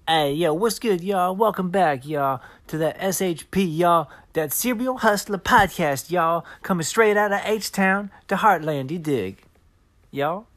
Hey, yo, what's good, y'all? Welcome back, y'all, to that SHP, y'all, that Serial Hustler podcast, y'all, coming straight out of H-Town to Heartland, you dig? Y'all?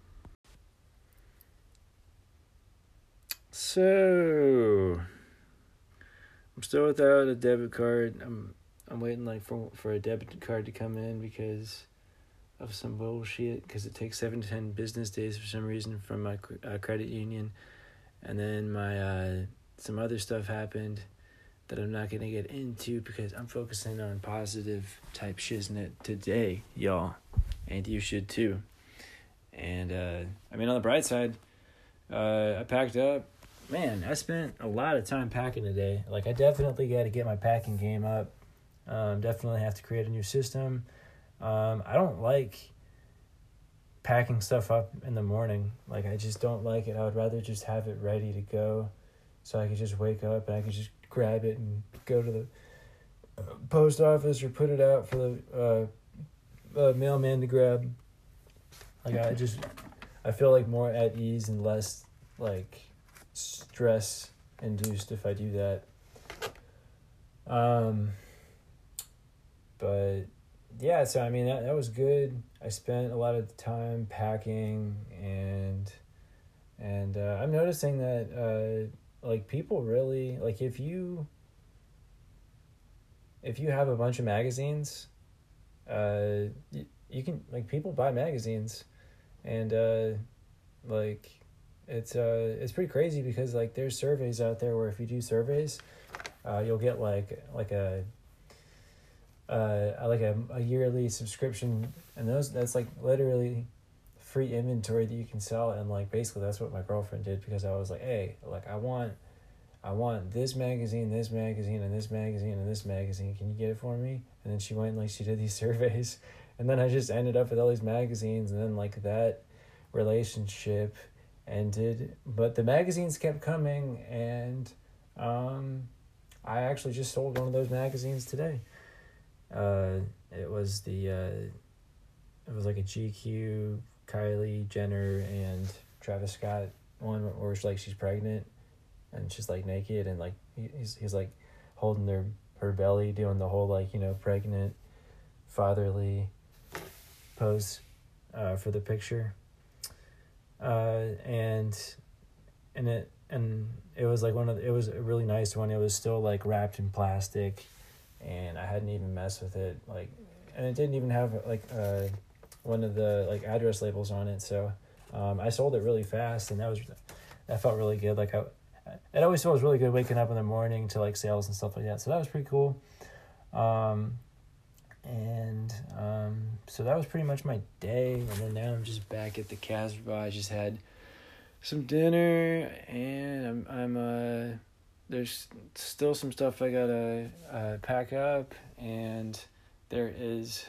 So, I'm still without a debit card. I'm waiting, for a debit card to come in because of some bullshit, because it takes 7 to 10 business days for some reason from my credit union. And then my some other stuff happened that I'm not going to get into because I'm focusing on positive type shiznit today, y'all. And you should too. And, on the bright side, I packed up. Man, I spent a lot of time packing today. I definitely got to get my packing game up. Definitely have to create a new system. I don't like packing stuff up in the morning. I just don't like it. I would rather just have it ready to go so I could just wake up and I could just grab it and go to the post office or put it out for the mailman to grab. I feel more at ease and less stress induced if I do that. But yeah, so that was good. I spent a lot of time packing and I'm noticing that people really if you have a bunch of magazines, you can people buy magazines, and it's pretty crazy because there's surveys out there where if you do surveys, you'll get a yearly subscription, and that's literally free inventory that you can sell. And basically that's what my girlfriend did, because I was hey, I want this magazine, and this magazine, and this magazine. Can you get it for me? And then she went she did these surveys, and then I just ended up with all these magazines, and then that relationship ended, but the magazines kept coming, and I actually just sold one of those magazines today. It was a GQ, Kylie Jenner and Travis Scott one where she's pregnant and she's naked, and he's holding her belly, doing the whole pregnant fatherly pose for the picture. And it was it was a really nice one. It was still wrapped in plastic, and I hadn't even messed with it, and it didn't even have one of the address labels on it. So I sold it really fast, and that felt really good. It always feels really good waking up in the morning to sales and stuff like that. So that was pretty cool. So that was pretty much my day, and then now I'm just back at the Casbah. I just had some dinner, and I'm there's still some stuff I gotta pack up, and there is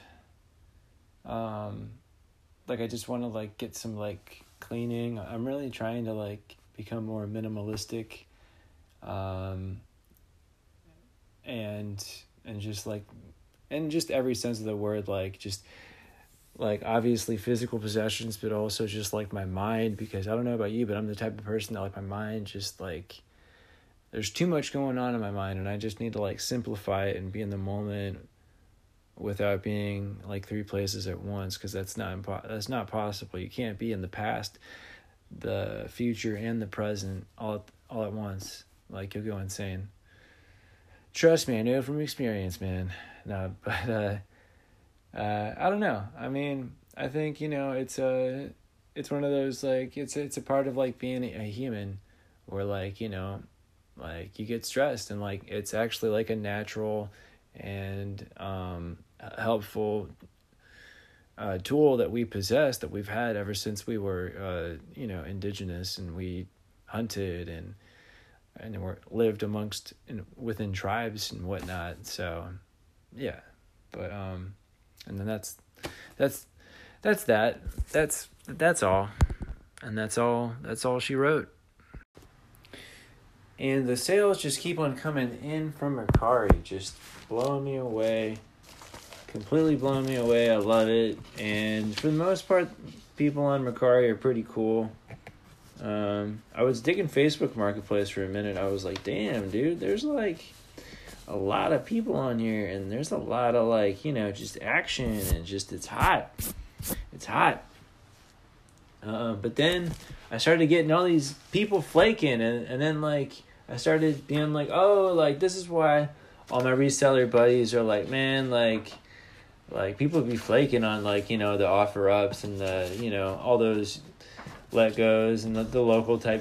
I just want to get some cleaning. I'm really trying to become more minimalistic, and just in just every sense of the word, obviously physical possessions, but also just my mind, because I don't know about you, but I'm the type of person that my mind just there's too much going on in my mind, and I just need to simplify it and be in the moment without being 3 places at once, because that's not possible. You can't be in the past, the future, and the present all at once. You'll go insane. Trust me, I know from experience, man. No, but I don't know. I think it's one of those it's a part of being a human, where you get stressed, and it's actually a natural and helpful tool that we possess, that we've had ever since we were indigenous, and we hunted and lived within tribes and whatnot. So yeah, but and then that's all, and that's all she wrote. And the sales just keep on coming in from Mercari, just blowing me away, completely blowing me away. I love it. And for the most part, people on Mercari are pretty cool. I was digging Facebook Marketplace for a minute. I was like, damn, dude, there's like a lot of people on here, and there's a lot of like, just action, and just it's hot. It's hot. But then I started getting all these people flaking, and then like I started being like, oh, like this is why all my reseller buddies are like, man, like people be flaking on like, the offer ups and the, all those let goes and the local type,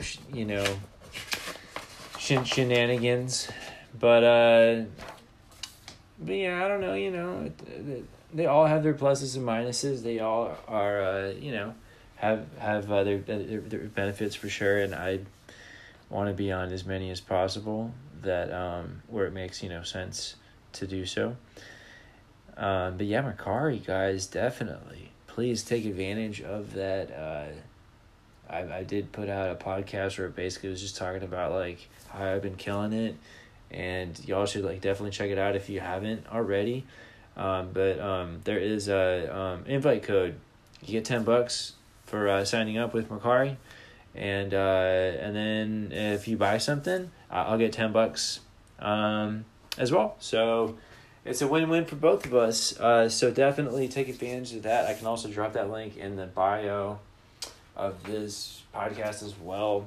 shenanigans. But yeah, I don't know, they all have their pluses and minuses. They all are, have their benefits for sure. And I want to be on as many as possible that, where it makes, sense to do so. But yeah, Mercari, guys, definitely. Please take advantage of that. I did put out a podcast where it basically was just talking about like how I've been killing it, and y'all should like definitely check it out if you haven't already. But there is a invite code. You get $10 for signing up with Mercari, and then if you buy something, I'll get $10 as well. So it's a win-win for both of us. So definitely take advantage of that. I can also drop that link in the bio of this podcast as well.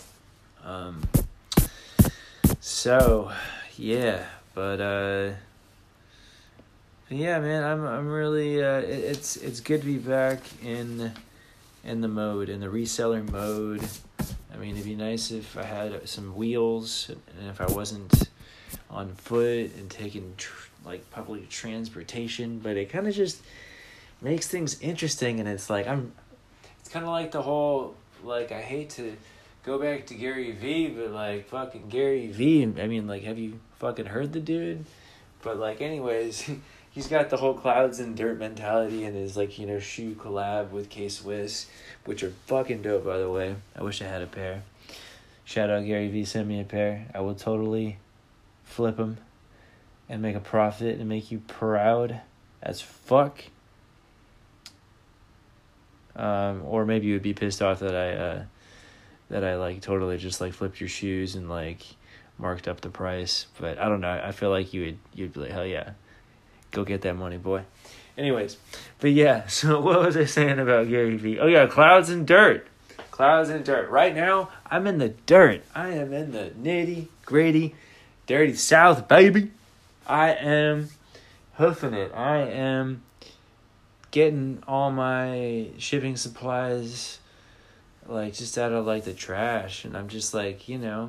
So yeah, but yeah, man, I'm really it's good to be back in the mode, in the reseller mode. I mean, it'd be nice if I had some wheels and if I wasn't on foot and taking like public transportation, but it kind of just makes things interesting. And it's like it's kind of like the whole, like, I hate to go back to Gary Vee, but like fucking Gary Vee, I mean, like, have you fucking heard the dude? But like, anyways, he's got the whole clouds and dirt mentality and his like, shoe collab with K-Swiss, which are fucking dope, by the way. I wish I had a pair. Shout out Gary Vee, send me a pair. I will totally flip them and make a profit and make you proud as fuck. Or maybe you would be pissed off that I like totally just like flipped your shoes and like marked up the price. But I don't know. I feel like you'd be like, hell yeah, go get that money, boy. Anyways, but yeah. So what was I saying about Gary Vee? Oh yeah, clouds and dirt. Clouds and dirt. Right now, I'm in the dirt. I am in the nitty gritty, dirty South, baby. I am hoofing it. I am getting all my shipping supplies like just out of like the trash, and I'm just like,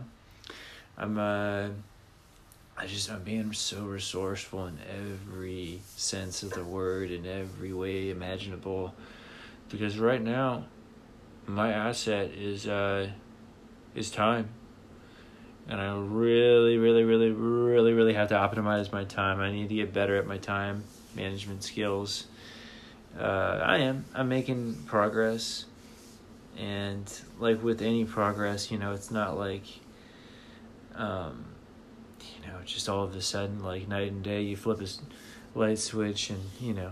I'm being so resourceful in every sense of the word, in every way imaginable, because right now my asset is time, and I really have to optimize my time. I need to get better at my time management skills. I'm making progress, and like with any progress, it's not like, just all of a sudden, like night and day, you flip a light switch and,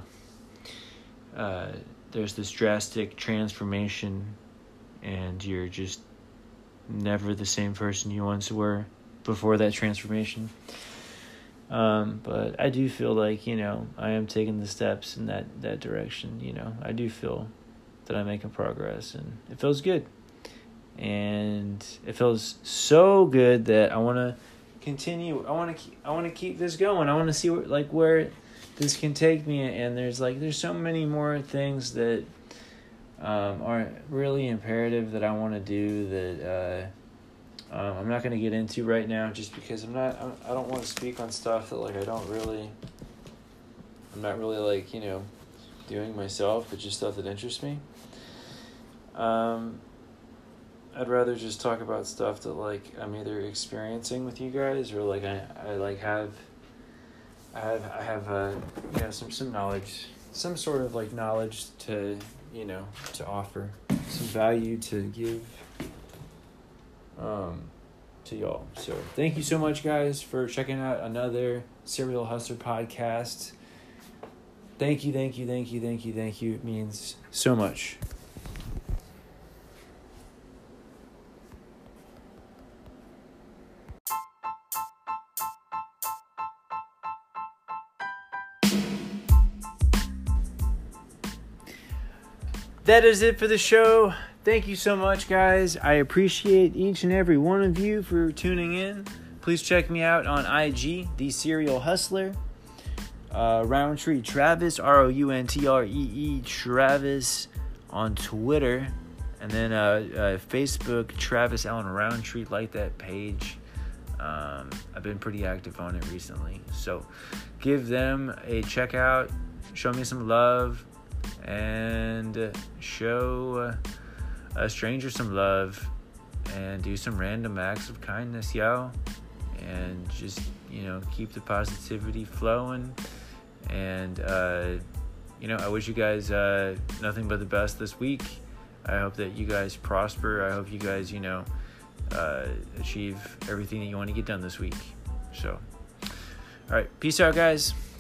there's this drastic transformation and you're just never the same person you once were before that transformation. But I do feel like, I am taking the steps in that direction. I do feel that I'm making progress, and it feels good. And it feels so good that I want to continue. I want to keep this going. I want to see where this can take me. And there's so many more things that are really imperative that I want to do that I'm not going to get into right now, just because I don't want to speak on stuff that I'm not really doing myself, but just stuff that interests me. I'd rather just talk about stuff that I'm either experiencing with you guys, or I have some knowledge, some sort of knowledge to offer, some value to give to y'all. So thank you so much, guys, for checking out another Serial Hustler podcast. Thank you. It means so much. that is it for the show. Thank you so much, guys. I appreciate each and every one of you for tuning in. Please check me out on IG, The Serial Hustler. Roundtree Travis, ROUNTREE Travis on Twitter. And then Facebook, Travis Allen Roundtree. Like that page. I've been pretty active on it recently. So give them a check out. Show me some love. And show a stranger some love. And do some random acts of kindness, yo. And just, keep the positivity flowing. And, I wish you guys nothing but the best this week. I hope that you guys prosper. I hope you guys, achieve everything that you want to get done this week. So, all right. Peace out, guys.